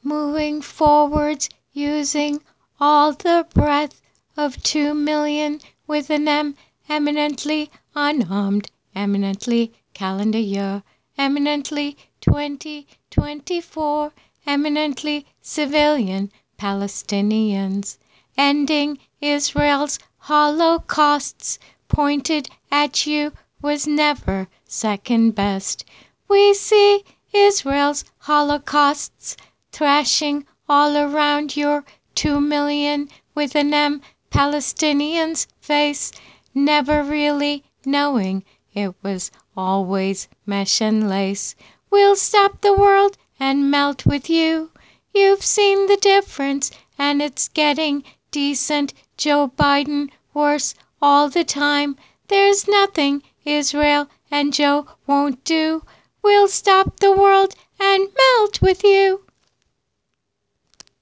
moving forwards using all the breath of 2 million with an eminently unarmed, eminently calendar year, eminently 2024, eminently civilian Palestinians, ending Israel's holocausts pointed at you was never second best. We see Israel's holocausts thrashing all around your 2 million with an Palestinians' face, never really knowing it was always mesh and lace. We'll stop the world and melt with you. You've seen the difference, and it's getting decent Joe Biden worse all the time. There's nothing Israel and Joe won't do. We'll stop the world and melt with you.